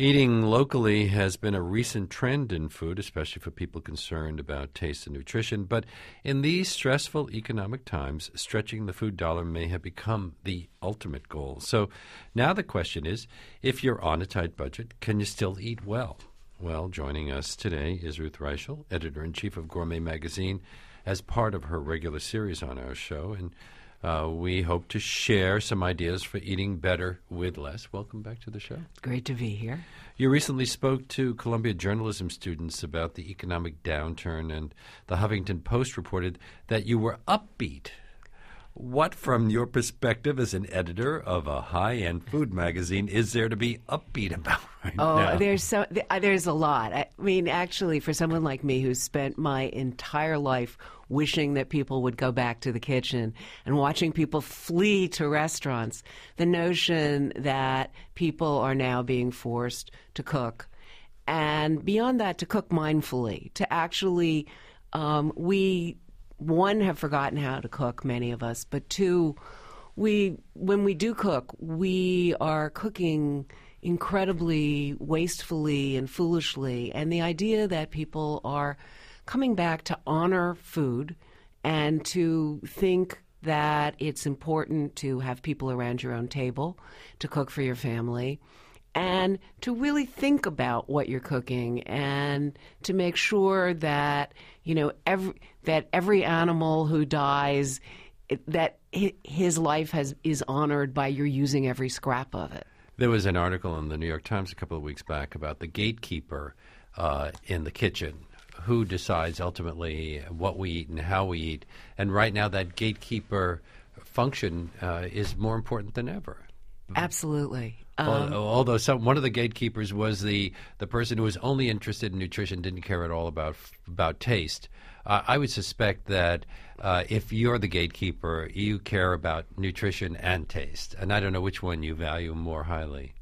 Eating locally has been a recent trend in food, especially for people concerned about taste and nutrition. But in these stressful economic times, stretching the food dollar may have become the ultimate goal. So now the question is, if you're on a tight budget, can you still eat well? Well, joining us today is Ruth Reichl, editor-in-chief of Gourmet Magazine, as part of her regular series on our show. And we hope to share some ideas for eating better with less. Welcome back to the show. It's great to be here. You recently spoke to Columbia journalism students about the economic downturn, and the Huffington Post reported that you were upbeat. What, from your perspective as an editor of a high-end food magazine, is there to be upbeat about right now? There's a lot. I mean, actually, for someone like me who's spent my entire life wishing that people would go back to the kitchen and watching people flee to restaurants, the notion that people are now being forced to cook, and beyond that, to cook mindfully, to actually, one, have forgotten how to cook, many of us, but two, when we do cook, we are cooking incredibly wastefully and foolishly. And the idea that people are coming back to honor food and to think that it's important to have people around your own table, to cook for your family, and to really think about what you're cooking and to make sure that, you know, every animal who dies, that his life is honored by your using every scrap of it. There was an article in the New York Times a couple of weeks back about the gatekeeper in the kitchen, who decides ultimately what we eat and how we eat. And right now that gatekeeper function is more important than ever. Absolutely. Although one of the gatekeepers was the person who was only interested in nutrition, didn't care at all about taste. I would suspect that if you're the gatekeeper, you care about nutrition and taste. And I don't know which one you value more highly.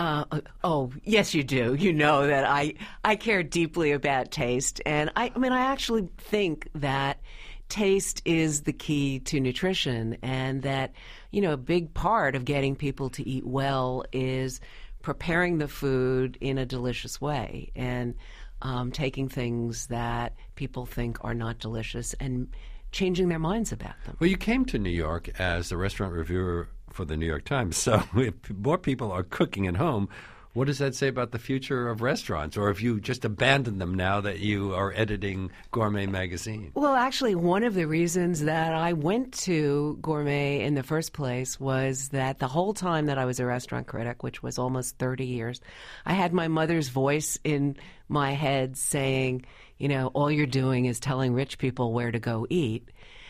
Yes, you do. You know that I care deeply about taste. And I actually think that taste is the key to nutrition, and that, you know, a big part of getting people to eat well is preparing the food in a delicious way and taking things that people think are not delicious and changing their minds about them. Well, you came to New York as the restaurant reviewer for the New York Times, so if more people are cooking at home, what does that say about the future of restaurants? Or if you just abandon them now that you are editing Gourmet Magazine? Well, actually, one of the reasons that I went to Gourmet in the first place was that the whole time that I was a restaurant critic, which was almost 30 years, I had my mother's voice in my head saying, you know, all you're doing is telling rich people where to go eat.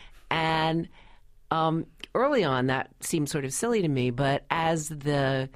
And early on, that seemed sort of silly to me, but as the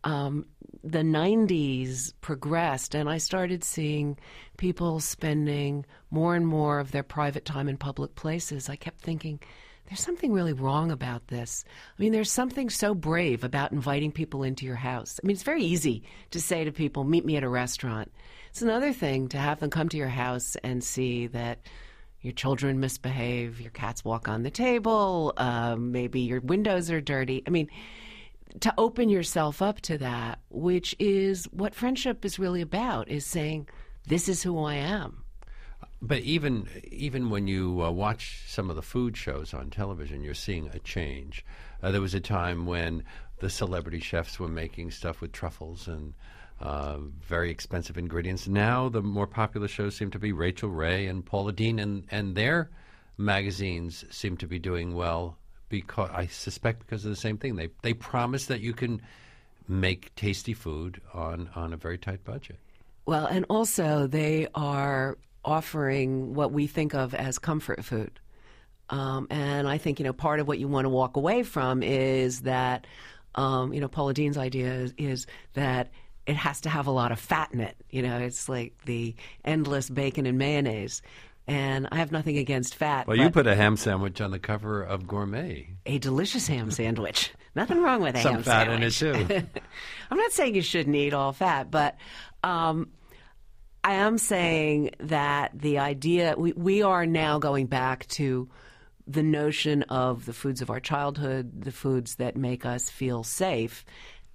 90s progressed and I started seeing people spending more and more of their private time in public places, I kept thinking, there's something really wrong about this. I mean, there's something so brave about inviting people into your house. I mean, it's very easy to say to people, meet me at a restaurant. It's another thing to have them come to your house and see that your children misbehave, your cats walk on the table, maybe your windows are dirty. I mean, to open yourself up to that, which is what friendship is really about, is saying, this is who I am. But even when you watch some of the food shows on television, you're seeing a change. There was a time when the celebrity chefs were making stuff with truffles and very expensive ingredients. Now the more popular shows seem to be Rachel Ray and Paula Deen, and their magazines seem to be doing well. Because I suspect because of the same thing. They promise that you can make tasty food on a very tight budget. Well, and also they are offering what we think of as comfort food. And I think, you know, part of what you want to walk away from is that, you know, Paula Deen's idea is that it has to have a lot of fat in it. You know, it's like the endless bacon and mayonnaise. And I have nothing against fat. Well, you put a ham sandwich on the cover of Gourmet. A delicious ham sandwich. Nothing wrong with a ham sandwich. Some fat in it, too. I'm not saying you shouldn't eat all fat, but I am saying that the idea, we are now going back to the notion of the foods of our childhood, the foods that make us feel safe,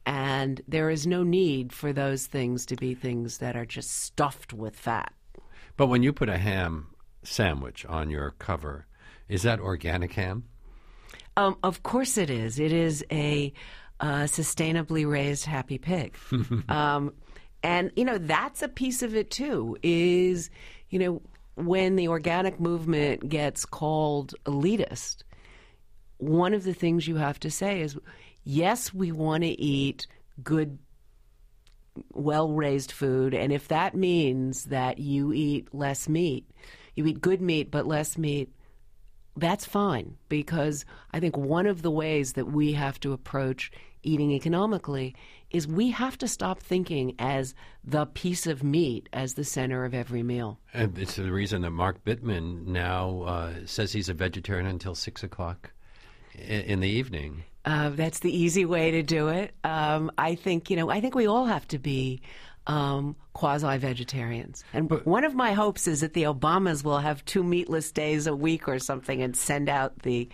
And there is no need for those things to be things that are just stuffed with fat. But when you put a ham sandwich on your cover, is that organic ham? Of course it is. It is a sustainably raised happy pig. And, that's a piece of it, too, is, when the organic movement gets called elitist, one of the things you have to say is, yes, we want to eat good, well-raised food, and if that means that you eat less meat, you eat good meat but less meat, that's fine, because I think one of the ways that we have to approach eating economically is we have to stop thinking as the piece of meat as the center of every meal. And it's the reason that Mark Bittman now says he's a vegetarian until 6 o'clock in the evening. That's the easy way to do it. I think we all have to be quasi-vegetarians. And one of my hopes is that the Obamas will have 2 meatless days a week or something and send out the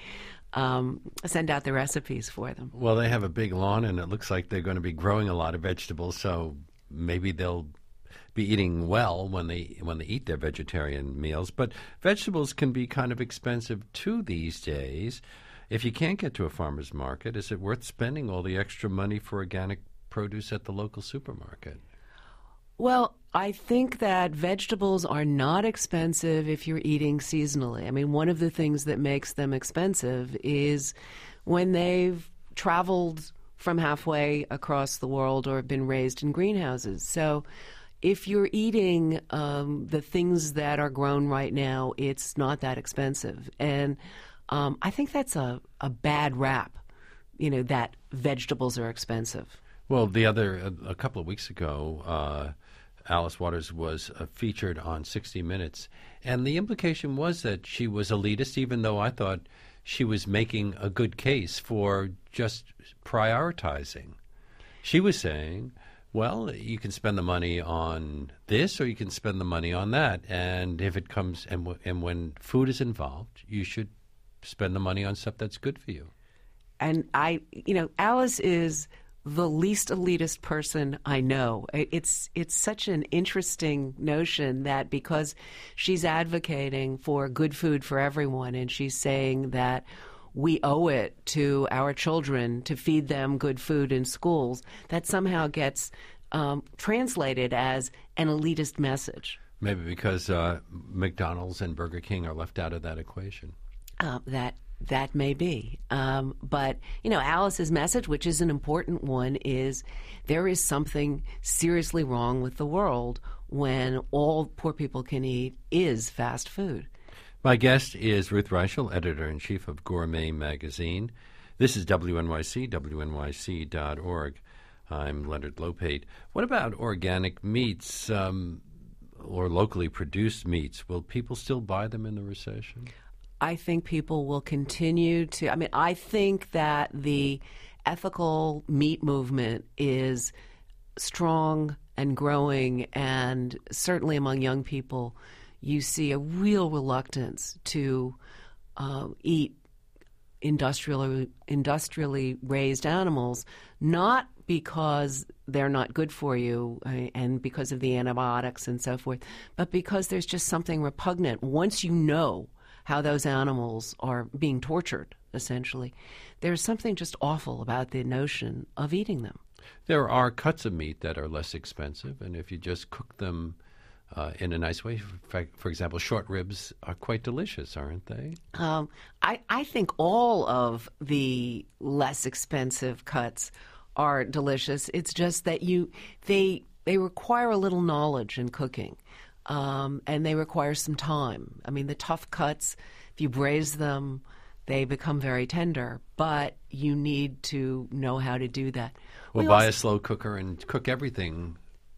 recipes for them. Well, they have a big lawn, and it looks like they're going to be growing a lot of vegetables, so maybe they'll be eating well when they eat their vegetarian meals. But vegetables can be kind of expensive, too, these days. If you can't get to a farmer's market, is it worth spending all the extra money for organic produce at the local supermarket? Well, I think that vegetables are not expensive if you're eating seasonally. I mean, one of the things that makes them expensive is when they've traveled from halfway across the world or been raised in greenhouses. So if you're eating the things that are grown right now, it's not that expensive. And I think that's a bad rap, that vegetables are expensive. Well, a couple of weeks ago, Alice Waters was featured on 60 Minutes, and the implication was that she was elitist, even though I thought she was making a good case for just prioritizing. She was saying, well, you can spend the money on this or you can spend the money on that, and if it comes and when food is involved, you should spend the money on stuff that's good for you. And Alice is the least elitist person I know. It's such an interesting notion that because she's advocating for good food for everyone and she's saying that we owe it to our children to feed them good food in schools, that somehow gets translated as an elitist message. Maybe because McDonald's and Burger King are left out of that equation. That may be. But, Alice's message, which is an important one, is there is something seriously wrong with the world when all poor people can eat is fast food. My guest is Ruth Reichel, editor-in-chief of Gourmet Magazine. This is WNYC, WNYC.org. I'm Leonard Lopate. What about organic meats or locally produced meats? Will people still buy them in the recession? I think people will continue to. I think that the ethical meat movement is strong and growing, and certainly among young people, you see a real reluctance to eat industrially raised animals, not because they're not good for you and because of the antibiotics and so forth, but because there's just something repugnant. Once you know how those animals are being tortured, essentially, there's something just awful about the notion of eating them. There are cuts of meat that are less expensive, and if you just cook them in a nice way, for example, short ribs are quite delicious, aren't they? I think all of the less expensive cuts are delicious. It's just that they require a little knowledge in cooking. And they require some time. The tough cuts, if you braise them, they become very tender, but you need to know how to do that. Well, buy a slow cooker and cook everything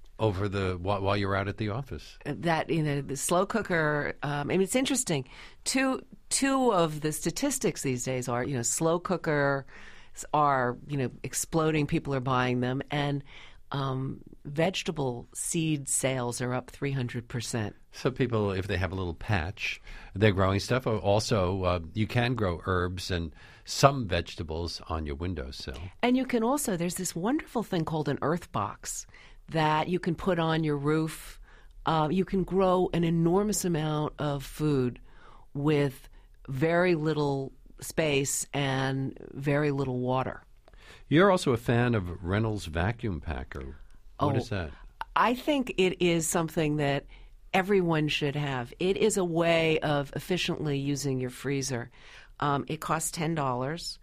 while you're out at the office. The slow cooker, it's interesting. Two of the statistics these days are, slow cooker are, exploding. People are buying them. And vegetable seed sales are up 300%. So people, if they have a little patch, they're growing stuff. Also, you can grow herbs and some vegetables on your windowsill. And you can also, there's this wonderful thing called an earth box that you can put on your roof. You can grow an enormous amount of food with very little space and very little water. You're also a fan of Reynolds Vacuum Packer. What is that? I think it is something that everyone should have. It is a way of efficiently using your freezer. It costs $10.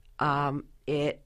It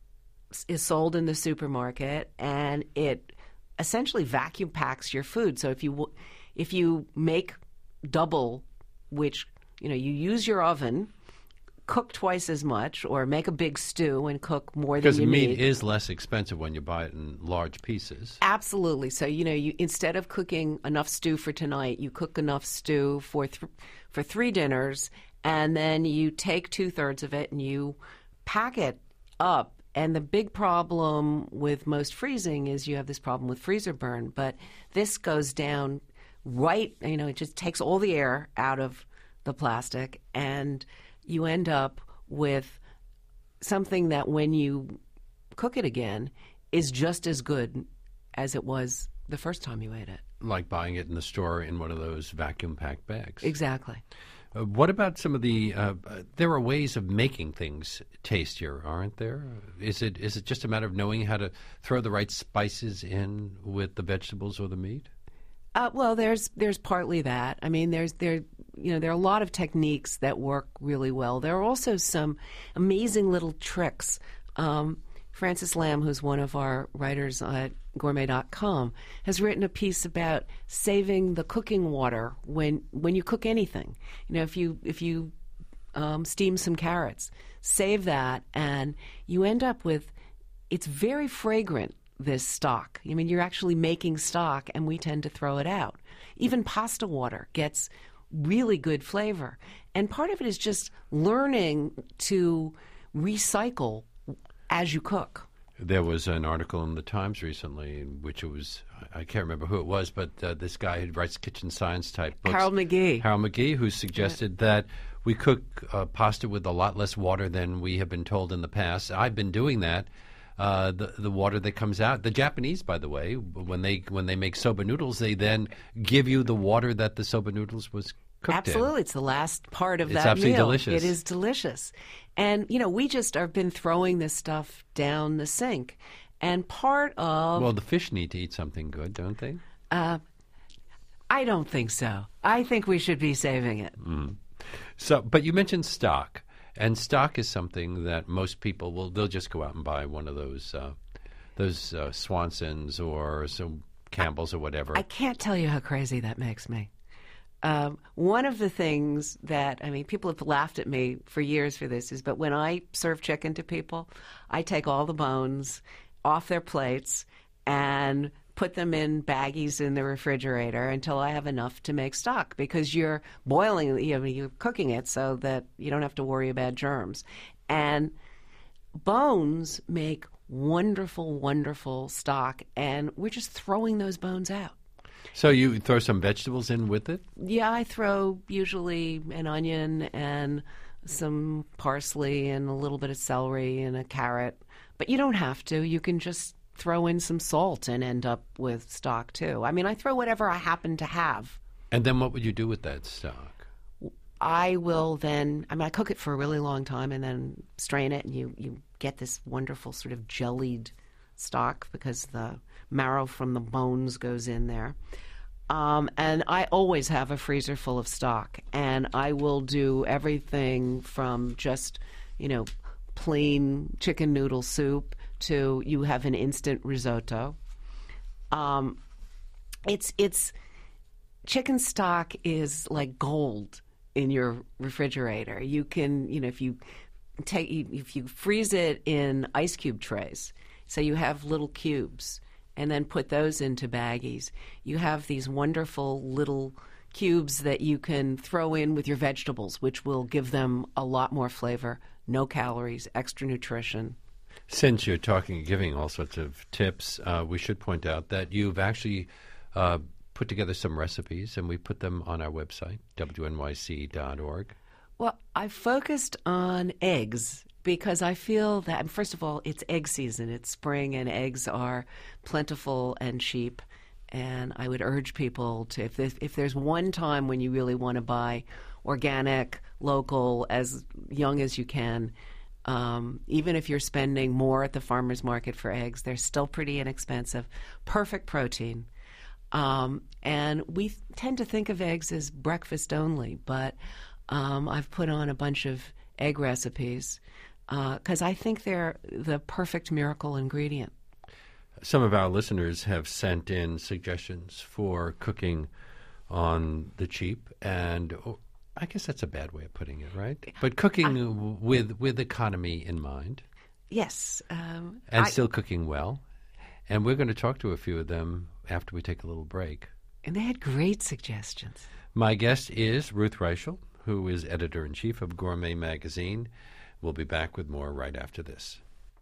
is sold in the supermarket, and it essentially vacuum packs your food. So if you make double, which you use your oven, cook twice as much, or make a big stew and cook more than you need. Because meat is less expensive when you buy it in large pieces. Absolutely. So, you instead of cooking enough stew for tonight, you cook enough stew for 3 dinners, and then you take 2/3 of it and you pack it up. And the big problem with most freezing is you have this problem with freezer burn. But this goes down right, it just takes all the air out of the plastic, and you end up with something that when you cook it again is just as good as it was the first time you ate it. Like buying it in the store in one of those vacuum packed bags. Exactly. What about some of the there are ways of making things tastier, aren't there? Is it just a matter of knowing how to throw the right spices in with the vegetables or the meat? Well, there's partly that. I mean, there are a lot of techniques that work really well. There are also some amazing little tricks. Francis Lamb, who's one of our writers at gourmet.com, has written a piece about saving the cooking water when you cook anything. If you steam some carrots, save that, and you end up with, it's very fragrant, this stock. I mean, you're actually making stock, and we tend to throw it out. Even pasta water gets really good flavor. And part of it is just learning to recycle as you cook. There was an article in the Times recently in which it was, I can't remember who it was, but this guy who writes kitchen science type books. Harold McGee, who suggested that we cook pasta with a lot less water than we have been told in the past. I've been doing that. The water that comes out. The Japanese, by the way, when they make soba noodles, they then give you the water that the soba noodles was cooked Absolutely. in. It's the last part of it's that absolutely meal. Delicious. It is delicious. And, we just have been throwing this stuff down the sink. And part of... Well, the fish need to eat something good, don't they? I don't think so. I think we should be saving it. Mm. So, but you mentioned stock. And stock is something that most people they'll just go out and buy one of those Swansons or some Campbell's or whatever. I can't tell you how crazy that makes me. One of the things that, people have laughed at me for years for this but when I serve chicken to people, I take all the bones off their plates and put them in baggies in the refrigerator until I have enough to make stock, because you're boiling, you're cooking it so that you don't have to worry about germs. And bones make wonderful, wonderful stock, and we're just throwing those bones out. So you throw some vegetables in with it? Yeah, I throw usually an onion and some parsley and a little bit of celery and a carrot. But you don't have to. You can just throw in some salt and end up with stock too. I throw whatever I happen to have. And then what would you do with that stock? I will then, I cook it for a really long time and then strain it, and you get this wonderful sort of jellied stock because the marrow from the bones goes in there. And I always have a freezer full of stock, and I will do everything from just, plain chicken noodle soup to you have an instant risotto. It's chicken stock is like gold in your refrigerator. You can, if you freeze it in ice cube trays, so you have little cubes, and then put those into baggies, you have these wonderful little cubes that you can throw in with your vegetables, which will give them a lot more flavor, no calories, extra nutrition. Since you're giving all sorts of tips, we should point out that you've actually put together some recipes, and we put them on our website, wnyc.org. Well, I focused on eggs because I feel that, first of all, it's egg season. It's spring, and eggs are plentiful and cheap. And I would urge people to, if there's one time when you really want to buy organic, local, as young as you can, even if you're spending more at the farmer's market for eggs, they're still pretty inexpensive. Perfect protein. And we tend to think of eggs as breakfast only, but I've put on a bunch of egg recipes because I think they're the perfect miracle ingredient. Some of our listeners have sent in suggestions for cooking on the cheap, and I guess that's a bad way of putting it, right? But cooking with economy in mind. Yes. And still cooking well. And we're going to talk to a few of them after we take a little break. And they had great suggestions. My guest is Ruth Reichl, who is editor-in-chief of Gourmet Magazine. We'll be back with more right after this.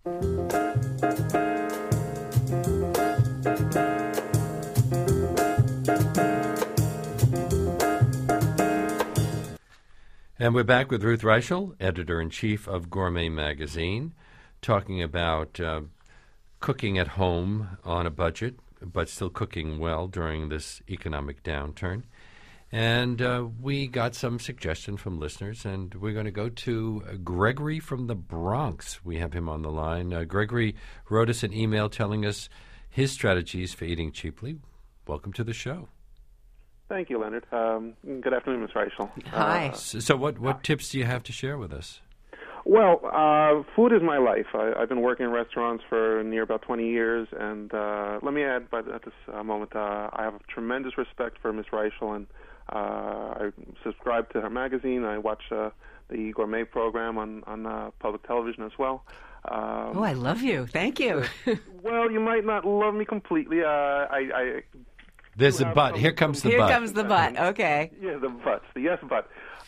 And we're back with Ruth Reichl, editor-in-chief of Gourmet Magazine, talking about cooking at home on a budget, but still cooking well during this economic downturn. And we got some suggestion from listeners, and we're going to go to Gregory from the Bronx. We have him on the line. Gregory wrote us an email telling us his strategies for eating cheaply. Welcome to the show. Thank you, Leonard. Good afternoon, Ms. Reichel. Hi. So what tips do you have to share with us? Well, food is my life. I've been working in restaurants for near about 20 years, and let me add at this moment, I have tremendous respect for Ms. Reichel, and I subscribe to her magazine. I watch the Gourmet program on public television as well. I love you. Thank you. Well, you might not love me completely. There's a but. Here comes the but. Here comes the but. Okay. Yeah, the but. The yes but.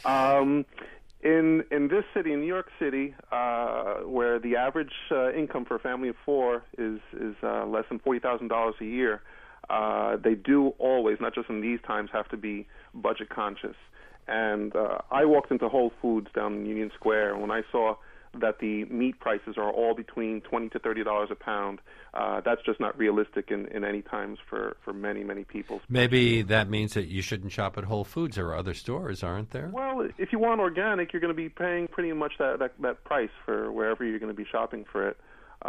In this city, in New York City, where the average income for a family of four is less than $40,000 a year, they do always, not just in these times, have to be budget conscious. And I walked into Whole Foods down in Union Square, and when I saw that the meat prices are all between $20 to $30 a pound, that's just not realistic in any times for many, many people. Maybe that means that you shouldn't shop at Whole Foods. There are other stores, aren't there? Well, if you want organic, you're going to be paying pretty much that price for wherever you're going to be shopping for it.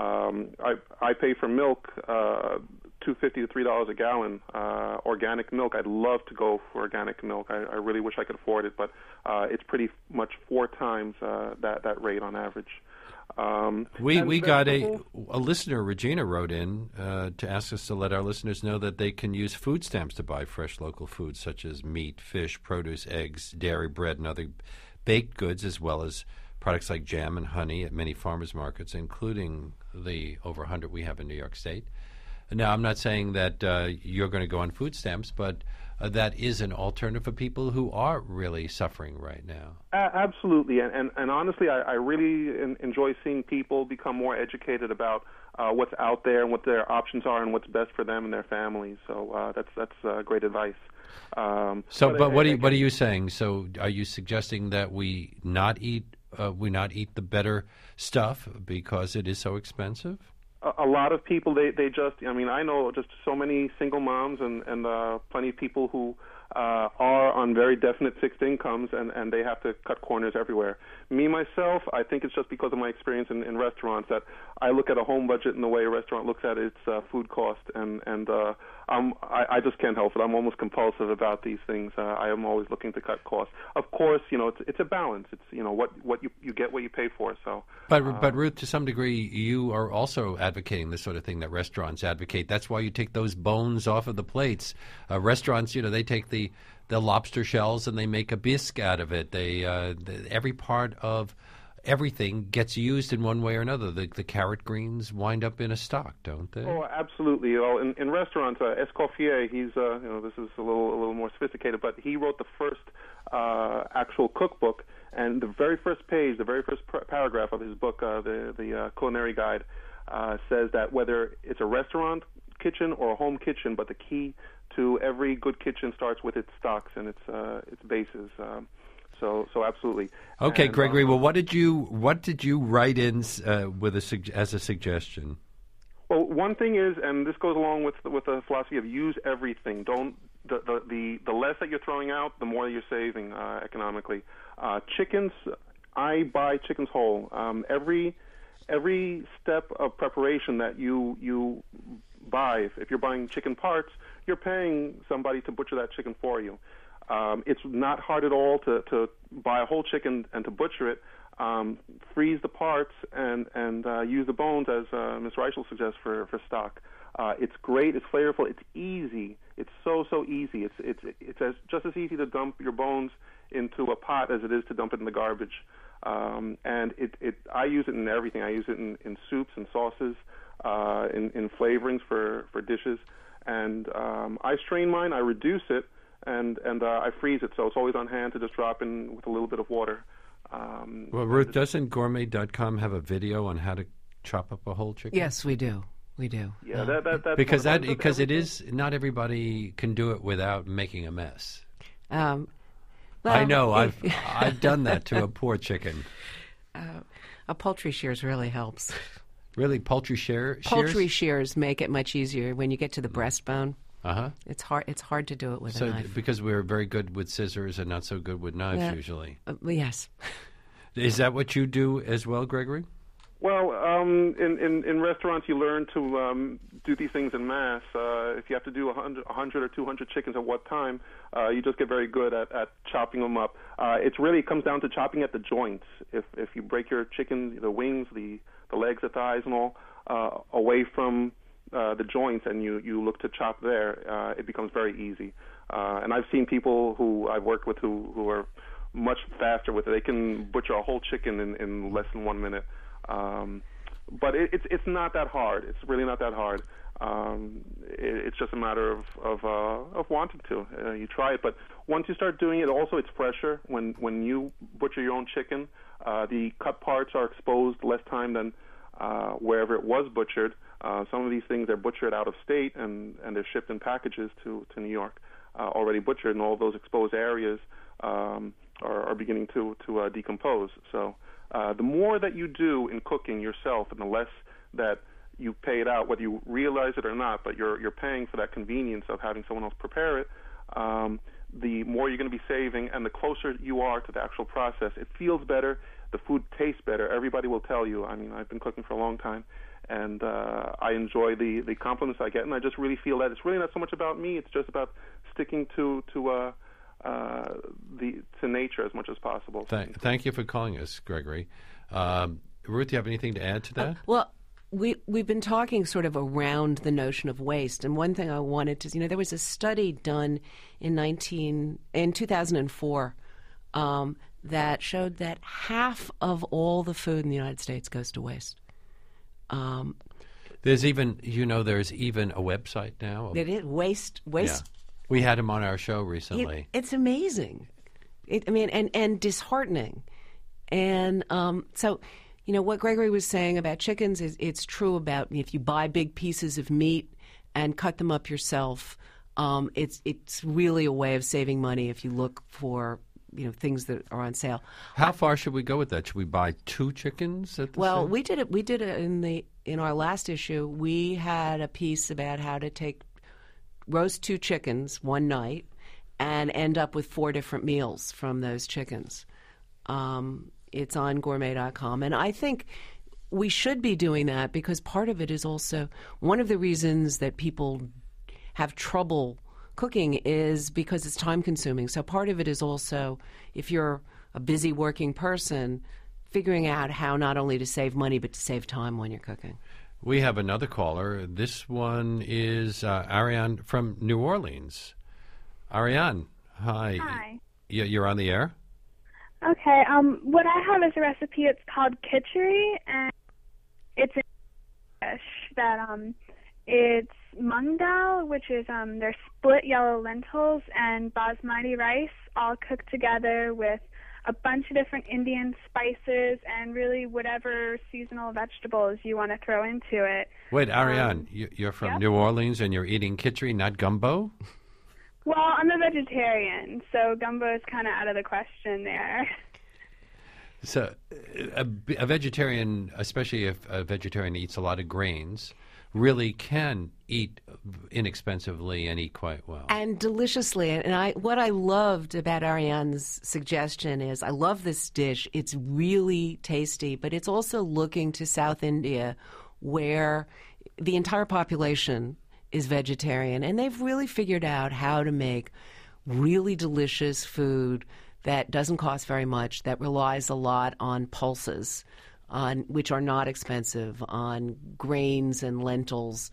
I pay for milk $2.50 to $3 a gallon. Organic milk, I'd love to go for organic milk. I really wish I could afford it, but it's pretty much 4 times that rate on average. We got a listener, Regina, wrote in to ask us to let our listeners know that they can use food stamps to buy fresh local foods such as meat, fish, produce, eggs, dairy, bread, and other baked goods, as well as products like jam and honey at many farmers markets, including the over 100 we have in New York State. Now, I'm not saying that you're going to go on food stamps, but that is an alternative for people who are really suffering right now. Absolutely. And honestly, I really enjoy seeing people become more educated about what's out there and what their options are and what's best for them and their families. So that's great advice. But what are you saying? So are you suggesting that we not eat the better stuff because it is so expensive? A lot of people, they just, I know just so many single moms and plenty of people who are on very definite fixed incomes, and they have to cut corners everywhere. Me, myself, I think it's just because of my experience in restaurants that I look at a home budget and the way a restaurant looks at its food cost, and I just can't help it. I'm almost compulsive about these things. I am always looking to cut costs. Of course, it's a balance. It's what you get, what you pay for. So, but Ruth, to some degree, you are also advocating this sort of thing that restaurants advocate. That's why you take those bones off of the plates. Restaurants, they take the lobster shells and they make a bisque out of it. Every part of everything gets used in one way or another. The carrot greens wind up in a stock, don't they? Oh, absolutely. Well, in restaurants, Escoffier, he's this is a little more sophisticated, but he wrote the first actual cookbook, and the very first page, the very first paragraph of his book, the culinary guide, says that whether it's a restaurant kitchen or a home kitchen, but the key to every good kitchen starts with its stocks and its bases. So absolutely. Okay, and, Gregory. Well, what did you write in as a suggestion? Well, one thing is, and this goes along with the philosophy of use everything. Don't the less that you're throwing out, the more you're saving economically. Chickens, I buy chickens whole. Every step of preparation that you buy, if you're buying chicken parts, you're paying somebody to butcher that chicken for you. It's not hard at all to buy a whole chicken and to butcher it, freeze the parts, and use the bones, as Ms. Reichel suggests, for stock. It's great. It's flavorful. It's easy. It's so easy. It's just as easy to dump your bones into a pot as it is to dump it in the garbage. And I use it in everything. I use it in soups and sauces, in flavorings for dishes. And I strain mine. I reduce it. And I freeze it, so it's always on hand to just drop in with a little bit of water. Well, Ruth, doesn't Gourmet.com have a video on how to chop up a whole chicken? Yes, we do. We do. Yeah, that's because it is not everybody can do it without making a mess. Well, I know. I've done that to a poor chicken. A poultry shears really helps. Really, poultry shears? Poultry shears make it much easier when you get to the breastbone. Uh-huh. It's hard to do it with a knife. Because we're very good with scissors and not so good with knives usually. Yes. Is that what you do as well, Gregory? Well, in restaurants, you learn to do these things in mass. If you have to do 100 or 200 chickens at one time, you just get very good at chopping them up. It comes down to chopping at the joints. If you break your chicken, the wings, the legs, the thighs, and all away from the joints, and you look to chop there, it becomes very easy. And I've seen people who I've worked with who are much faster with it. They can butcher a whole chicken in less than 1 minute. But it's not that hard. It's really not that hard. It's just a matter of wanting to. You try it, but once you start doing it, also it's fresher. When you butcher your own chicken, the cut parts are exposed less time than wherever it was butchered. Some of these things are butchered out of state, and they're shipped in packages to New York, already butchered, and all those exposed areas are beginning to decompose. So the more that you do in cooking yourself, and the less that you pay it out, whether you realize it or not, but you're paying for that convenience of having someone else prepare it, the more you're going to be saving, and the closer you are to the actual process. It feels better. The food tastes better. Everybody will tell you. I mean, I've been cooking for a long time, and I enjoy the compliments I get, and I just really feel that it's really not so much about me. It's just about sticking to nature as much as possible. Thank you for calling us, Gregory. Ruth, do you have anything to add to that? Well, we've been talking sort of around the notion of waste, and one thing I wanted to, there was a study done in 2004 that showed that half of all the food in the United States goes to waste. There's even a website now. It is waste. Yeah. We had him on our show recently. It's amazing. And disheartening. And so, what Gregory was saying about chickens it's true about if you buy big pieces of meat and cut them up yourself. It's really a way of saving money if you look for things that are on sale. How far should we go with that? Should we buy 2 chickens at the sale? We did it in our last issue. We had a piece about how to roast 2 chickens one night and end up with 4 different meals from those chickens. It's on gourmet.com, and I think we should be doing that because part of it is also one of the reasons that people have trouble cooking is because it's time consuming. So part of it is also, if you're a busy working person, figuring out how not only to save money but to save time when you're cooking. We have another caller. This one is Ariane from New Orleans. Ariane, hi. Hi. You're on the air? Okay. What I have is a recipe. It's called khichdi, and it's a dish that it's mung dal, which is they're split yellow lentils and basmati rice, all cooked together with a bunch of different Indian spices and really whatever seasonal vegetables you want to throw into it. Wait, Ariane, you're from Yep. New Orleans and you're eating khichdi, not gumbo? Well, I'm a vegetarian, so gumbo is kind of out of the question there. So a vegetarian, especially if a vegetarian eats a lot of grains, really can eat inexpensively and eat quite well. And deliciously. And what I loved about Ariane's suggestion is I love this dish. It's really tasty, but it's also looking to South India where the entire population is vegetarian. And they've really figured out how to make really delicious food that doesn't cost very much, that relies a lot on pulses, which are not expensive, on grains and lentils.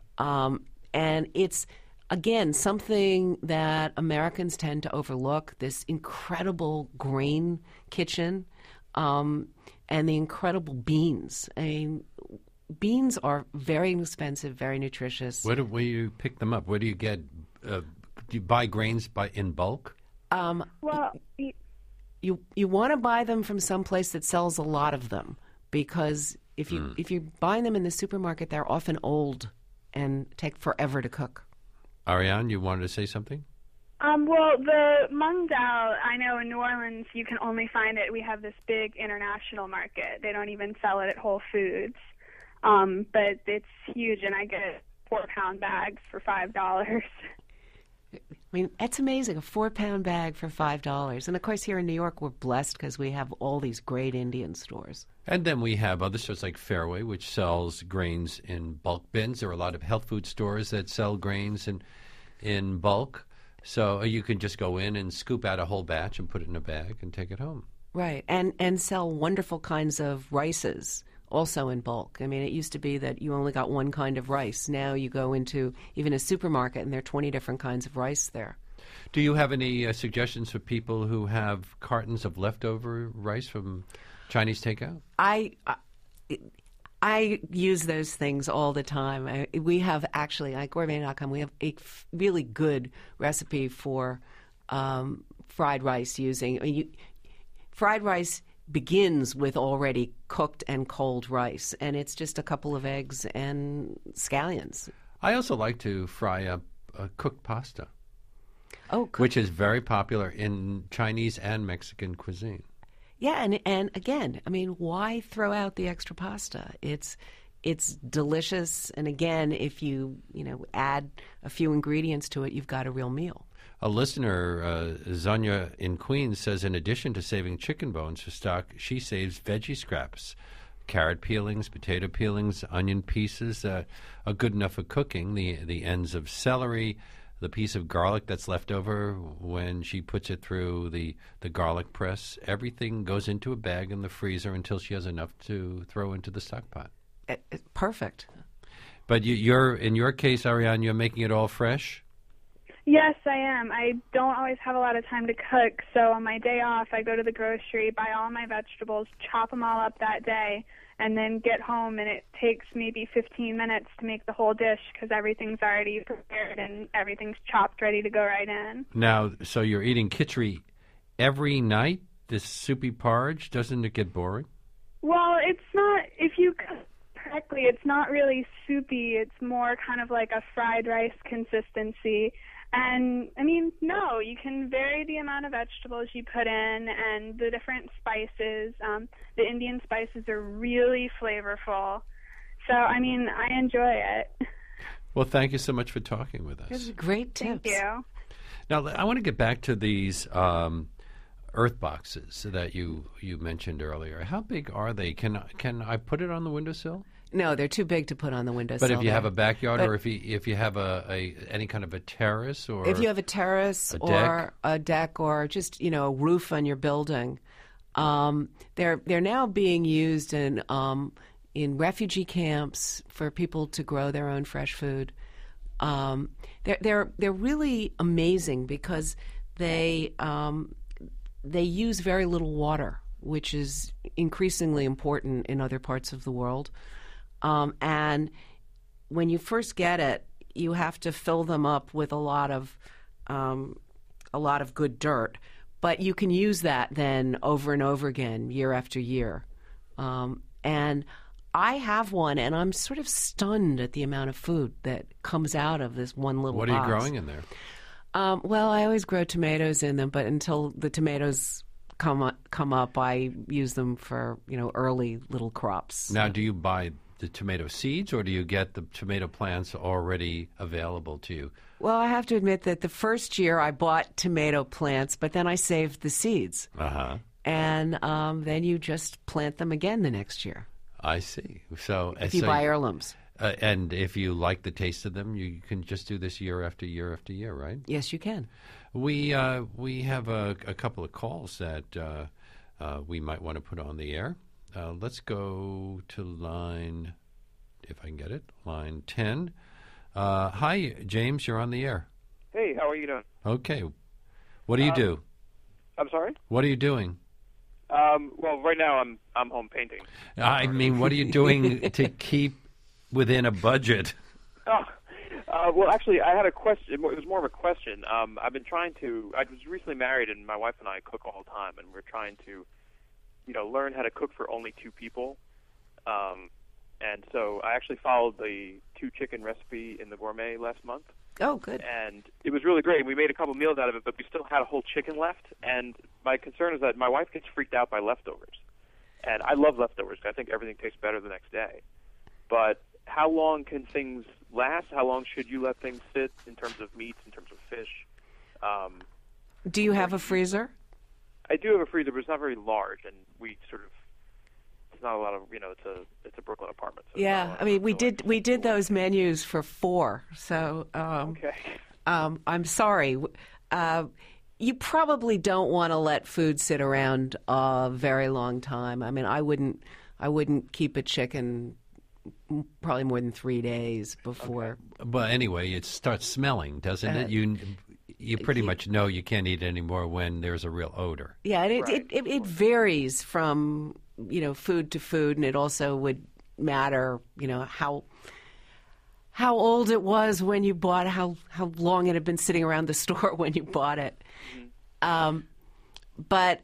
And it's, again, something that Americans tend to overlook, this incredible grain kitchen and the incredible beans. I mean, beans are very inexpensive, very nutritious. Where do you pick them up? Where do you get? Do you buy grains in bulk? Well, You want to buy them from some place that sells a lot of them, because if you're buying them in the supermarket, they're often old and take forever to cook. Ariane, you wanted to say something? Well, the mung dal, I know in New Orleans you can only find it. We have this big international market. They don't even sell it at Whole Foods. But it's huge, and I get 4-pound bags for $5. I mean, that's amazing, a 4-pound bag for $5. And, of course, here in New York, we're blessed because we have all these great Indian stores. And then we have other stores like Fairway, which sells grains in bulk bins. There are a lot of health food stores that sell grains in bulk. So you can just go in and scoop out a whole batch and put it in a bag and take it home. Right, and sell wonderful kinds of rices also in bulk. I mean, it used to be that you only got one kind of rice. Now you go into even a supermarket and there are 20 different kinds of rice there. Do you have any suggestions for people who have cartons of leftover rice from Chinese takeout? I use those things all the time. We have actually, at gourmet.com, we have a really good recipe for fried rice using... fried rice begins with already cooked and cold rice, and it's just a couple of eggs and scallions. I also like to fry up cooked pasta, which is very popular in Chinese and Mexican cuisine. Yeah, and again, I mean, why throw out the extra pasta? It's delicious, and again, if you add a few ingredients to it, you've got a real meal. A listener, Zanya in Queens, says in addition to saving chicken bones for stock, she saves veggie scraps. Carrot peelings, potato peelings, onion pieces are good enough for cooking. The ends of celery, the piece of garlic that's left over when she puts it through the garlic press, everything goes into a bag in the freezer until she has enough to throw into the stock pot. Perfect. But you're in your case, Ariane, you're making it all fresh? Yes, I am. I don't always have a lot of time to cook, so on my day off, I go to the grocery, buy all my vegetables, chop them all up that day, and then get home, and it takes maybe 15 minutes to make the whole dish because everything's already prepared and everything's chopped, ready to go right in. Now, so you're eating khichdi every night, this soupy porridge? Doesn't it get boring? Well, it's not, if you cook correctly, it's not really soupy. It's more kind of like a fried rice consistency. And, I mean, no, you can vary the amount of vegetables you put in and the different spices. The Indian spices are really flavorful. So, I mean, I enjoy it. Well, thank you so much for talking with us. Those are great tips. Thank you. Now, I want to get back to these earth boxes that you mentioned earlier. How big are they? Can I put it on the windowsill? No, they're too big to put on the windowsill. But if you have a backyard, or if you have any kind of a terrace, or if you have a terrace or a deck or just a roof on your building, they're now being used in refugee camps for people to grow their own fresh food. They're really amazing because they they use very little water, which is increasingly important in other parts of the world. And when you first get it, you have to fill them up with a lot of good dirt. But you can use that then over and over again, year after year. And I have one, and I'm sort of stunned at the amount of food that comes out of this one little What box. are you growing in there? Well, I always grow tomatoes in them, but until the tomatoes come up, I use them for early little crops. Now, do you buy the tomato seeds, or do you get the tomato plants already available to you? Well, I have to admit that the first year I bought tomato plants, but then I saved the seeds. Uh-huh. And then you just plant them again the next year. I see. So if you buy heirlooms. And if you like the taste of them, you can just do this year after year after year, right? Yes, you can. We have a couple of calls that we might want to put on the air. Let's go to line, if I can get it, line 10. Hi, James, you're on the air. Hey, how are you doing? Okay. What do you do? I'm sorry? What are you doing? Well, right now I'm home painting. I mean, what are you doing to keep within a budget? Well, actually, I had a question. It was more of a question. I've been trying to. I was recently married, and my wife and I cook all the time, and we're trying to, learn how to cook for only 2 people. And so I actually followed the 2 chicken recipe in the Gourmet last month. Oh, good. And it was really great. We made a couple meals out of it, but we still had a whole chicken left. And my concern is that my wife gets freaked out by leftovers. And I love leftovers. I think everything tastes better the next day. But how long can things last? How long should you let things sit in terms of meats, in terms of fish? Do you have a freezer? I do have a freezer, but it's not very large. And we sort of, it's not a lot of, it's a Brooklyn apartment. So yeah, I mean, we did those menus for 4. So okay. I'm sorry. You probably don't want to let food sit around a very long time. I mean, I wouldn't keep a chicken probably more than 3 days before. Okay. But anyway, it starts smelling, doesn't it? You pretty much know you can't eat it anymore when there's a real odor. Yeah, and it varies from food to food, and it also would matter how old it was when you bought it, how long it had been sitting around the store when you bought it. But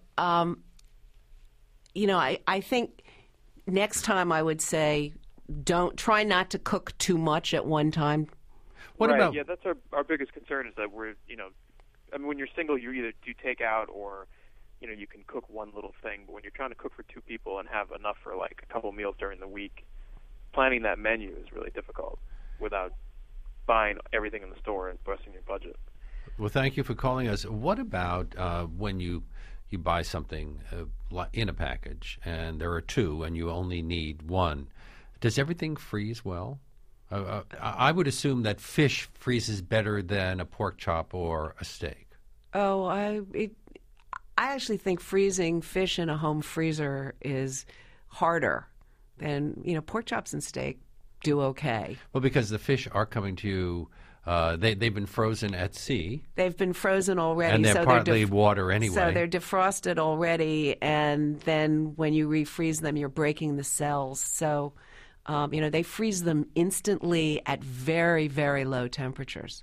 I think next time I would say try not to cook too much at one time. What about? Yeah, that's our biggest concern is that we're when you're single, you either do takeout or you can cook one little thing. But when you're trying to cook for 2 people and have enough for like a couple meals during the week, planning that menu is really difficult without buying everything in the store and busting your budget. Well, thank you for calling us. What about when you buy something in a package and there are 2 and you only need 1? Does everything freeze well? I would assume that fish freezes better than a pork chop or a steak. Oh, I actually think freezing fish in a home freezer is harder than pork chops and steak do okay. Well, because the fish are coming to you. They've been frozen at sea. They've been frozen already. And they're partly water anyway. So they're defrosted already, and then when you refreeze them, you're breaking the cells. So, they freeze them instantly at very, very low temperatures.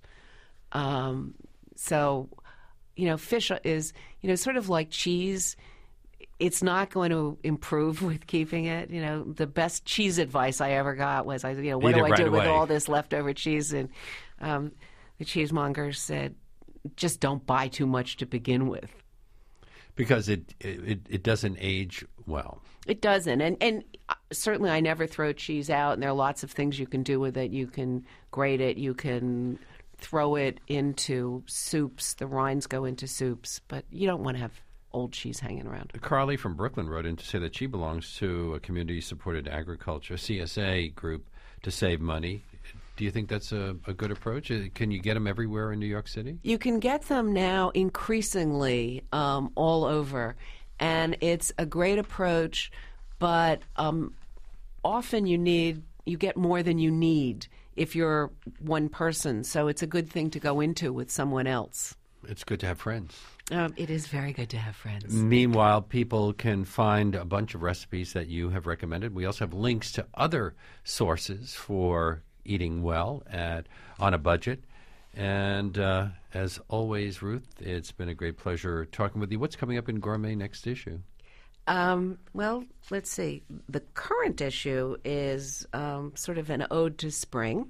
Fish is, sort of like cheese. It's not going to improve with keeping it. The best cheese advice I ever got was, what do I do with all this leftover cheese? And the cheesemonger said, just don't buy too much to begin with. Because it doesn't age well. It doesn't. And certainly I never throw cheese out, and there are lots of things you can do with it. You can grate it. You can throw it into soups. The rinds go into soups. But you don't want to have old cheese hanging around. Carly from Brooklyn wrote in to say that she belongs to a community-supported agriculture, CSA group, to save money. Do you think that's a good approach? Can you get them everywhere in New York City? You can get them now increasingly all over, and it's a great approach, but often you get more than you need if you're one person, so it's a good thing to go into with someone else. It's good to have friends. It is very good to have friends. Meanwhile, people can find a bunch of recipes that you have recommended. We also have links to other sources for eating well on a budget. And as always, Ruth, it's been a great pleasure talking with you. What's coming up in Gourmet next issue? Well, let's see. The current issue is sort of an ode to spring.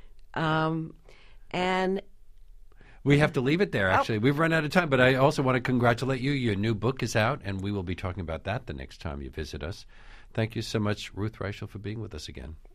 And we have to leave it there, actually. We've run out of time, but I also want to congratulate you. Your new book is out, and we will be talking about that the next time you visit us. Thank you so much, Ruth Reichl, for being with us again.